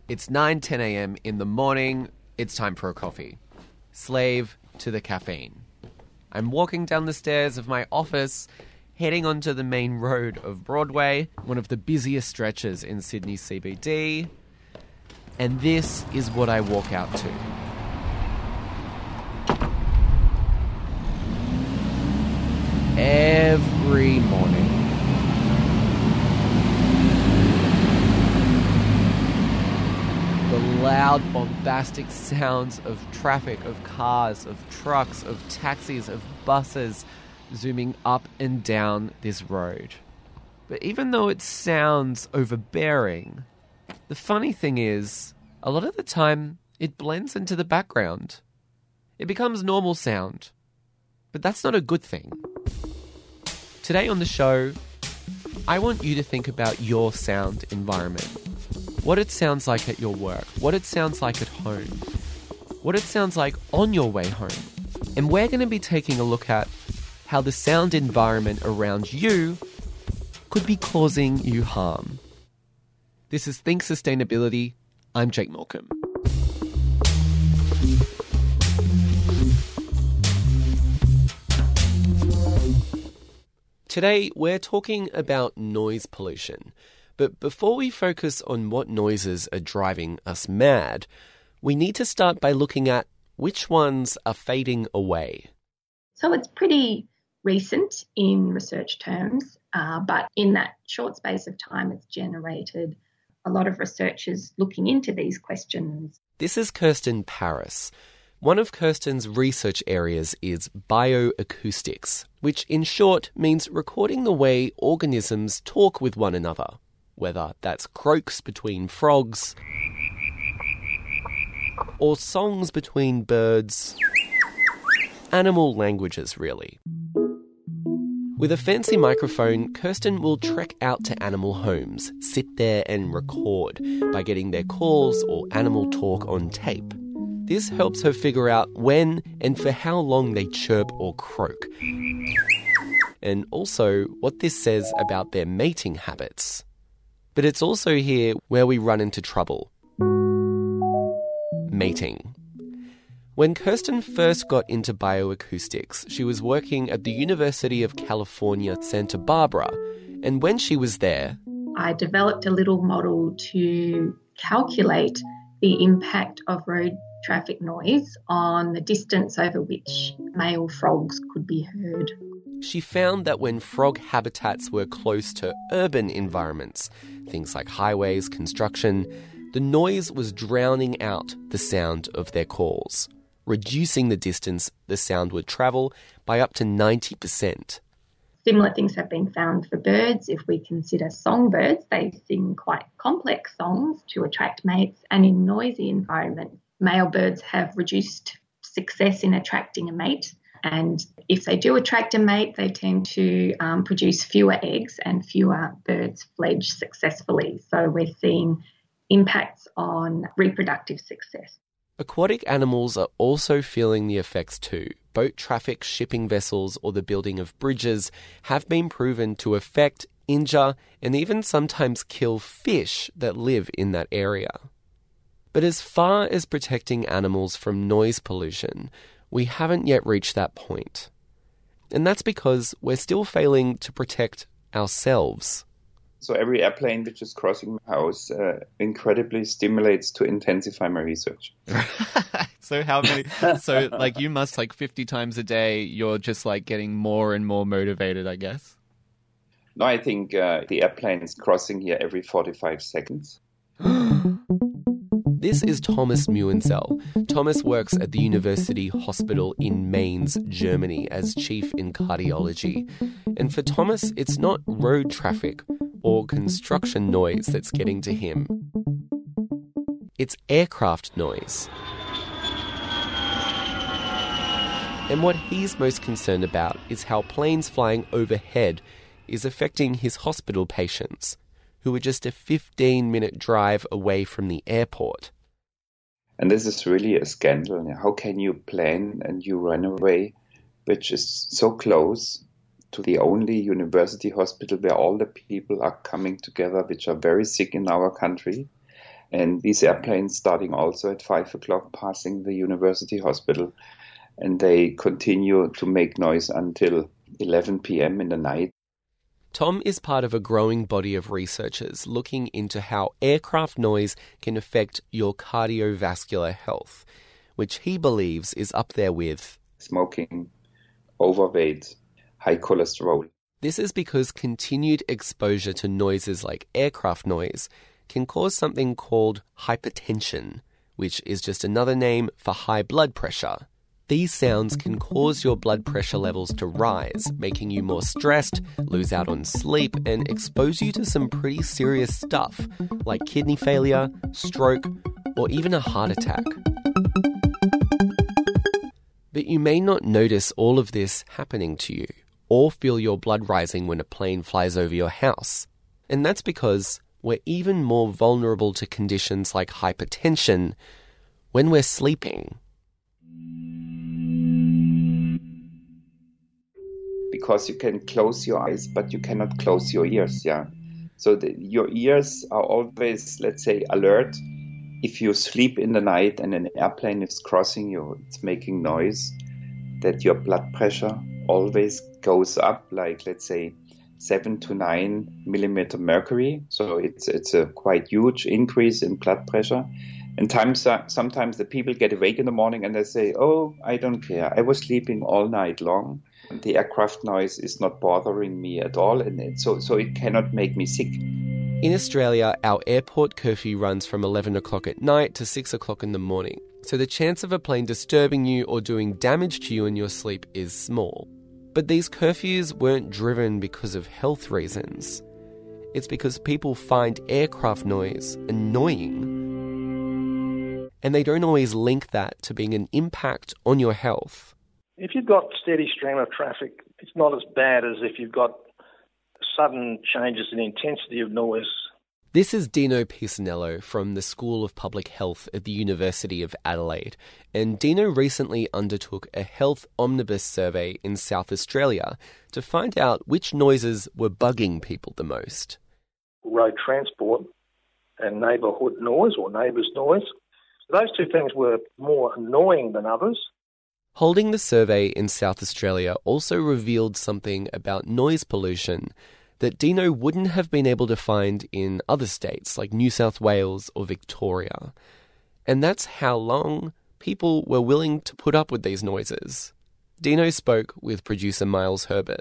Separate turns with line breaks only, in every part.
It's 9:10 a.m. in the morning. It's time for a coffee. Slave to the caffeine. I'm walking down the stairs of my office, heading onto the main road of Broadway, one of the busiest stretches in Sydney CBD. And this is what I walk out to. Every morning. The loud, bombastic sounds of traffic, of cars, of trucks, of taxis, of buses zooming up and down this road. But even though it sounds overbearing, the funny thing is, a lot of the time, it blends into the background. It becomes normal sound. But that's not a good thing. Today on the show, I want you to think about your sound environment. What it sounds like at your work, what it sounds like at home, what it sounds like on your way home. And we're going to be taking a look at how the sound environment around you could be causing you harm. This is Think Sustainability. I'm Jake Morecambe. Today, we're talking about noise pollution. But before we focus on what noises are driving us mad, we need to start by looking at which ones are fading away.
So it's pretty recent in research terms, but in that short space of time, it's generated a lot of researchers looking into these questions.
This is Kirsten Paris. One of Kirsten's research areas is bioacoustics, which in short means recording the way organisms talk with one another, whether that's croaks between frogs or songs between birds. Animal languages, really. With a fancy microphone, Kirsten will trek out to animal homes, sit there and record by getting their calls or animal talk on tape. This helps her figure out when and for how long they chirp or croak, and also what this says about their mating habits. But it's also here where we run into trouble. Mating. When Kirsten first got into bioacoustics, she was working at the University of California, Santa Barbara, and when she was there,
I developed a little model to calculate the impact of road traffic noise on the distance over which male frogs could be heard.
She found that when frog habitats were close to urban environments, things like highways, construction, the noise was drowning out the sound of their calls, reducing the distance the sound would travel by up to 90%.
Similar things have been found for birds. If we consider songbirds, they sing quite complex songs to attract mates, and in noisy environments, male birds have reduced success in attracting a mate. And if they do attract a mate, they tend to produce fewer eggs and fewer birds fledge successfully. So we're seeing impacts on reproductive success.
Aquatic animals are also feeling the effects too. Boat traffic, shipping vessels, or the building of bridges have been proven to affect, injure, and even sometimes kill fish that live in that area. But as far as protecting animals from noise pollution, we haven't yet reached that point. And that's because we're still failing to protect ourselves.
So every airplane which is crossing my house incredibly stimulates to intensify my research.
So how many? So like you must 50 times a day. You're just getting more and more motivated, I guess.
No, I think the airplane is crossing here every 45 seconds.
This is Thomas Muensel. Thomas works at the University Hospital in Mainz, Germany, as chief in cardiology. And for Thomas, it's not road traffic or construction noise that's getting to him. It's aircraft noise. And what he's most concerned about is how planes flying overhead is affecting his hospital patients, who are just a 15-minute drive away from the airport.
And this is really a scandal. How can you plan and you run away, which is so close to the only university hospital where all the people are coming together, which are very sick in our country, And these airplanes starting also at 5 o'clock, passing the university hospital, and they continue to make noise until 11 p.m. in the night.
Tom is part of a growing body of researchers looking into how aircraft noise can affect your cardiovascular health, which he believes is up there with
smoking, overweight, high cholesterol.
This is because continued exposure to noises like aircraft noise can cause something called hypertension, which is just another name for high blood pressure. These sounds can cause your blood pressure levels to rise, making you more stressed, lose out on sleep, and expose you to some pretty serious stuff, like kidney failure, stroke, or even a heart attack. But you may not notice all of this happening to you, or feel your blood rising when a plane flies over your house. And that's because we're even more vulnerable to conditions like hypertension when we're sleeping.
Because you can close your eyes, but you cannot close your ears, yeah. So your ears are always, let's say, alert. If you sleep in the night and an airplane is crossing you, it's making noise, that your blood pressure always goes up, like, let's say, 7 to 9 millimeter mercury. So it's a quite huge increase in blood pressure. And sometimes the people get awake in the morning and they say, oh, I don't care. I was sleeping all night long. The aircraft noise is not bothering me at all. And so it cannot make me sick.
In Australia, our airport curfew runs from 11 o'clock at night to 6 o'clock in the morning. So the chance of a plane disturbing you or doing damage to you in your sleep is small. But these curfews weren't driven because of health reasons. It's because people find aircraft noise annoying. And they don't always link that to being an impact on your health.
If you've got steady stream of traffic, it's not as bad as if you've got sudden changes in intensity of noise.
This is Dino Pisanello from the School of Public Health at the University of Adelaide. And Dino recently undertook a health omnibus survey in South Australia to find out which noises were bugging people the most.
Road transport and neighbourhood noise or neighbours' noise. Those two things were more annoying than others.
Holding the survey in South Australia also revealed something about noise pollution that Dino wouldn't have been able to find in other states like New South Wales or Victoria. And that's how long people were willing to put up with these noises. Dino spoke with producer Miles Herbert.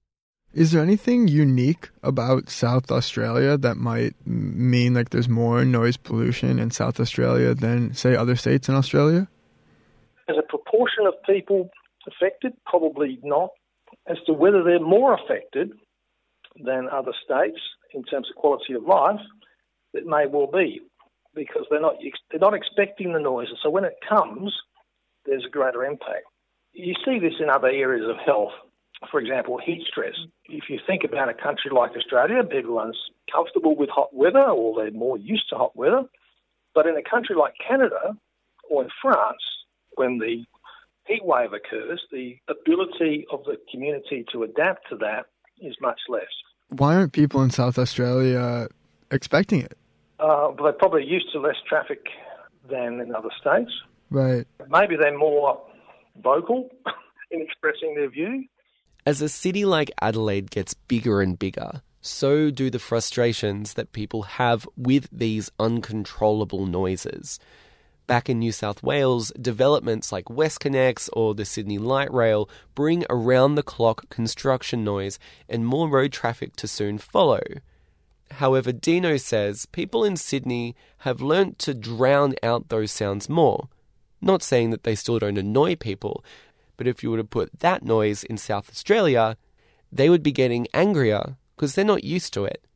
Is there anything unique about South Australia that might mean like there's more noise pollution in South Australia than, say, other states in Australia?
As a proportion of people affected, probably not. As to whether they're more affected than other states in terms of quality of life, it may well be, because they're not expecting the noise. So when it comes, there's a greater impact. You see this in other areas of health. For example, heat stress. If you think about a country like Australia, everyone's comfortable with hot weather, or they're more used to hot weather. But in a country like Canada or in France, when the heat wave occurs, the ability of the community to adapt to that is much less.
Why aren't people in South Australia expecting it?
But they're probably used to less traffic than in other states.
Right.
Maybe they're more vocal in expressing their view.
As a city like Adelaide gets bigger and bigger, so do the frustrations that people have with these uncontrollable noises. Back in New South Wales, developments like WestConnex or the Sydney Light Rail bring around-the-clock construction noise and more road traffic to soon follow. However, Dino says people in Sydney have learnt to drown out those sounds more. Not saying that they still don't annoy people, but if you were to put that noise in South Australia, they would be getting angrier because they're not used to it.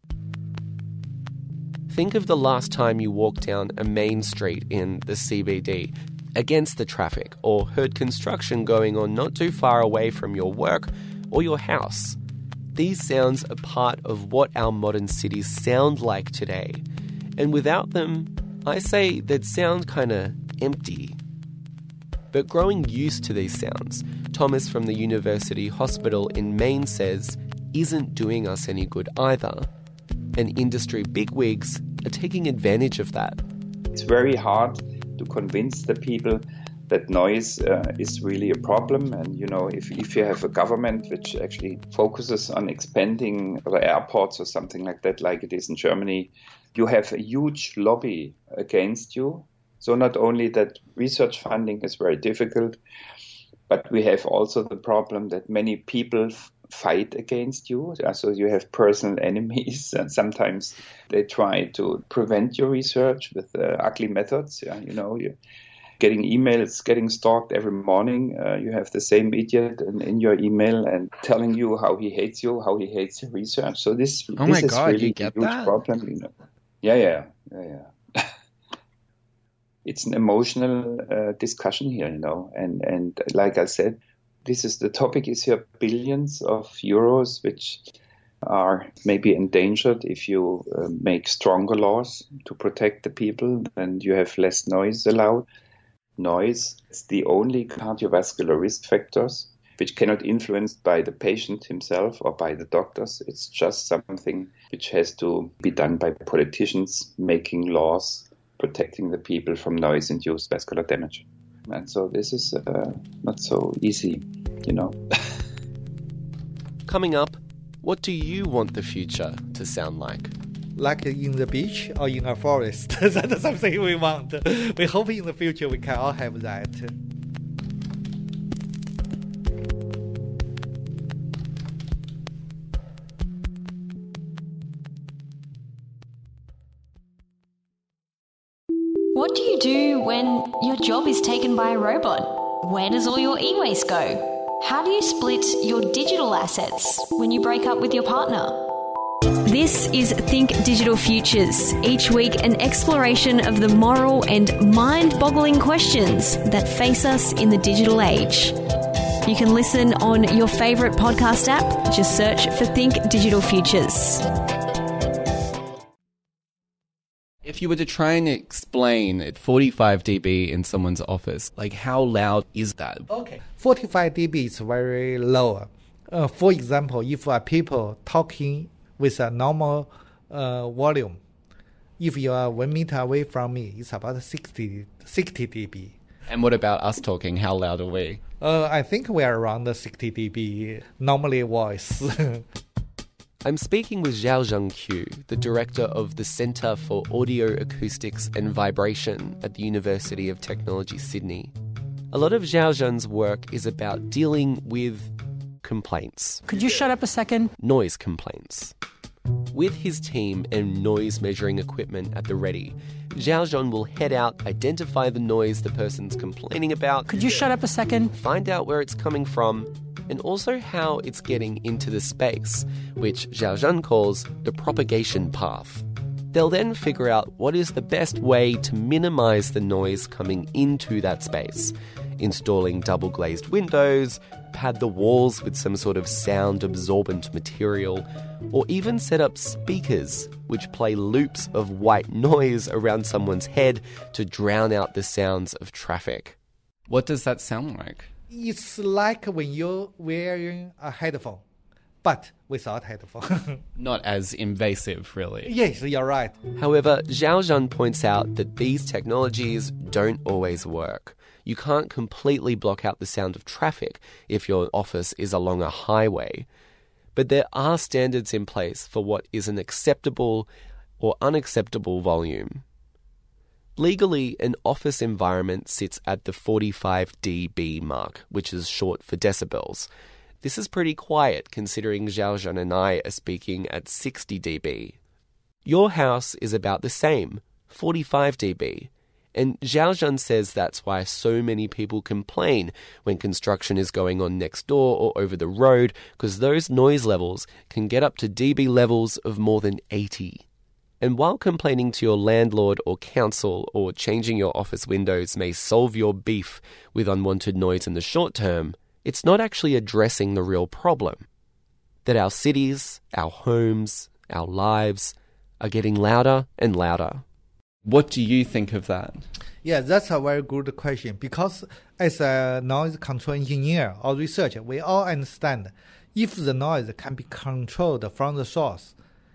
Think of the last time you walked down a main street in the CBD against the traffic, or heard construction going on not too far away from your work or your house. These sounds are part of what our modern cities sound like today. And without them, I say they'd sound kind of empty. But growing used to these sounds, Thomas from the University Hospital in Maine says, isn't doing us any good either. and industry bigwigs are taking advantage of that.
It's very hard to convince the people that noise is really a problem. And, if you have a government which actually focuses on expanding the airports or something like that, like it is in Germany, you have a huge lobby against you. So not only that research funding is very difficult, but we have also the problem that many people fight against you. So you have personal enemies, and sometimes they try to prevent your research with ugly methods. You're getting emails, getting stalked every morning. You have the same idiot in your email and telling you how he hates you, how he hates your research. So this is really a huge problem. Yeah. It's an emotional discussion here, and like I said, the topic is here billions of euros, which are maybe endangered if you make stronger laws to protect the people, then you have less noise allowed. Noise is the only cardiovascular risk factors which cannot influenced by the patient himself or by the doctors. It's just something which has to be done by politicians making laws protecting the people from noise-induced vascular damage. And so this is not so easy,
Coming up, what do you want the future to sound like?
Like in the beach or in a forest. That's something we want. We hope in the future we can all have that.
What do you do when your job is taken by a robot? Where does all your e-waste go? How do you split your digital assets when you break up with your partner? This is Think Digital Futures. Each week, an exploration of the moral and mind-boggling questions that face us in the digital age. You can listen on your favourite podcast app. Just search for Think Digital Futures.
If you were to try and explain at 45 dB in someone's office, how loud is that?
Okay, 45 dB is very low. For example, if people talking with a normal volume, if you are 1 meter away from me, it's about 60 dB.
And what about us talking? How loud are we?
I think we are around the 60 dB normally voice.
I'm speaking with Xiaozheng Qu, the director of the Centre for Audio Acoustics and Vibration at the University of Technology, Sydney. A lot of Xiaozheng's work is about dealing with complaints.
Could you shut up a second?
Noise complaints. With his team and noise measuring equipment at the ready, Xiaozheng will head out, identify the noise the person's complaining about.
Could you shut up a second?
Find out where it's coming from, and also how it's getting into the space, which Xiaozheng calls the propagation path. They'll then figure out what is the best way to minimize the noise coming into that space, installing double-glazed windows, pad the walls with some sort of sound-absorbent material, or even set up speakers which play loops of white noise around someone's head to drown out the sounds of traffic.
What does that sound like?
It's like when you're wearing a headphone, but without headphone.
Not as invasive, really.
Yes, you're right.
However, Xiaozheng points out that these technologies don't always work. You can't completely block out the sound of traffic if your office is along a highway. But there are standards in place for what is an acceptable or unacceptable volume. Legally, an office environment sits at the 45 dB mark, which is short for decibels. This is pretty quiet considering Xiaozheng and I are speaking at 60 dB. Your house is about the same, 45 dB. And Xiaozheng says that's why so many people complain when construction is going on next door or over the road, because those noise levels can get up to dB levels of more than 80. And while complaining to your landlord or council or changing your office windows may solve your beef with unwanted noise in the short term, it's not actually addressing the real problem. That our cities, our homes, our lives are getting louder and louder.
What do you think of that?
Yeah, that's a very good question, because as a noise control engineer or researcher, we all understand if the noise can be controlled from the source,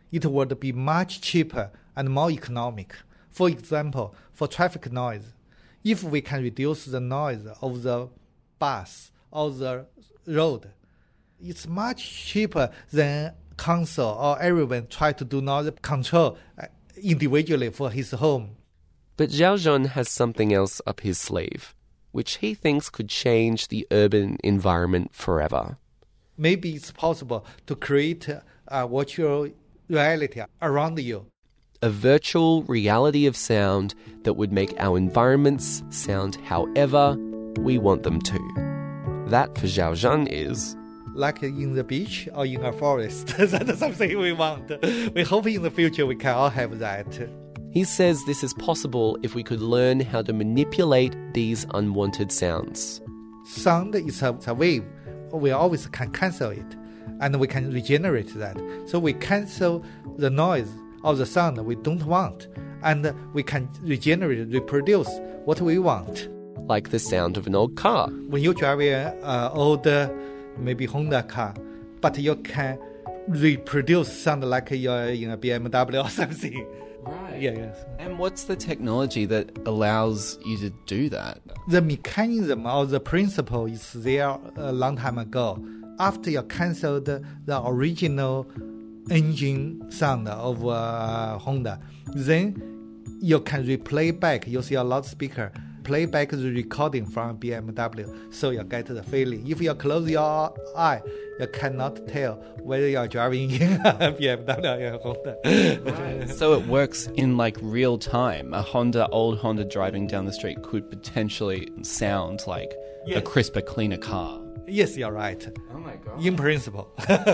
it would be much cheaper and more economic. For example, for traffic noise, if we can reduce the noise of the bus or the road, it's much cheaper than council or everyone try to do noise control individually for his home.
But Xiaozhen has something else up his sleeve, which he thinks could change the urban environment forever.
Maybe it's possible to create a virtual reality around you.
A virtual reality of sound that would make our environments sound however we want them to. That, for Xiaozhen, is...
like in the beach or in a forest. That's something we want. We hope in the future we can all have that.
He says this is possible if we could learn how to manipulate these unwanted sounds.
Sound is a wave. We always can cancel it, and we can regenerate that. So we cancel the noise or the sound we don't want, and we can regenerate, reproduce what we want.
Like the sound of an old car.
When you drive an old, maybe Honda car, but you can reproduce sound like you're in a BMW or something.
Right.
Yeah, yes.
And what's the technology that allows you to do that?
The mechanism or the principle is there a long time ago. After you cancel the original engine sound of Honda, then you can replay back, use your loudspeaker, play back the recording from BMW, so you get the feeling. If you close your eye, you cannot tell whether you're driving in a BMW or a Honda.
Right. So it works in like real time. Old Honda driving down the street could potentially sound like a crisper, cleaner car.
Yes, you're right.
Oh my God.
In principle.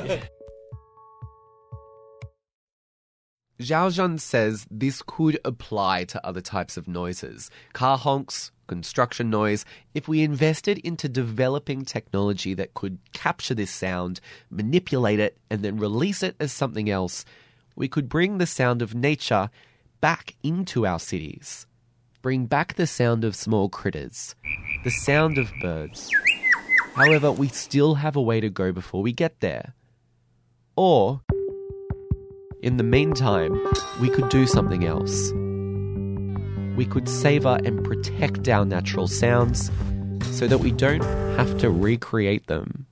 Xiaozhen says this could apply to other types of noises, car honks, construction noise. If we invested into developing technology that could capture this sound, manipulate it, and then release it as something else, we could bring the sound of nature back into our cities. Bring back the sound of small critters, the sound of birds. However, we still have a way to go before we get there. Or... in the meantime, we could do something else. We could savor and protect our natural sounds so that we don't have to recreate them.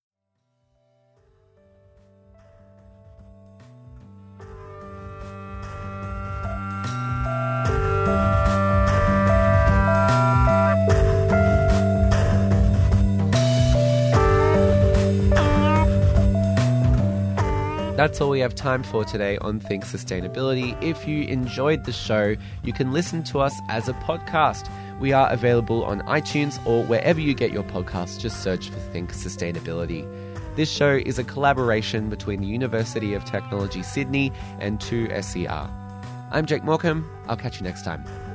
That's all we have time for today on Think Sustainability. If you enjoyed the show, you can listen to us as a podcast. We are available on iTunes or wherever you get your podcasts. Just search for Think Sustainability. This show is a collaboration between the University of Technology Sydney and 2SER. I'm Jake Morecambe. I'll catch you next time.